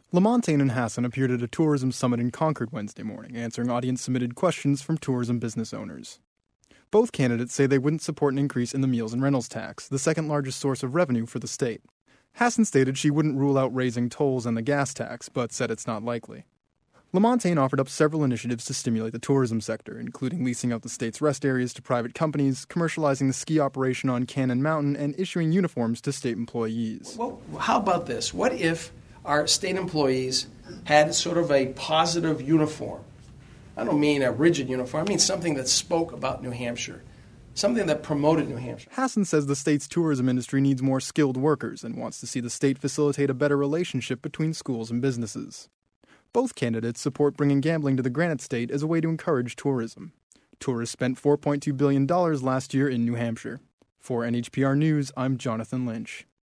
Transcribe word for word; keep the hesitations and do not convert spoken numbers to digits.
LaMontagne and Hassan appeared at a tourism summit in Concord Wednesday morning, answering audience-submitted questions from tourism business owners. Both candidates say they wouldn't support an increase in the meals and rentals tax, the second largest source of revenue for the state. Hassan stated she wouldn't rule out raising tolls and the gas tax, but said it's not likely. LaMontagne offered up several initiatives to stimulate the tourism sector, including leasing out the state's rest areas to private companies, commercializing the ski operation on Cannon Mountain, and issuing uniforms to state employees. Well, how about this? What if our state employees had sort of a positive uniform? I don't mean a rigid uniform. I mean something that spoke about New Hampshire, something that promoted New Hampshire. Hassan says the state's tourism industry needs more skilled workers and wants to see the state facilitate a better relationship between schools and businesses. Both candidates support bringing gambling to the Granite State as a way to encourage tourism. Tourists spent four point two billion dollars last year in New Hampshire. For N H P R News, I'm Jonathan Lynch.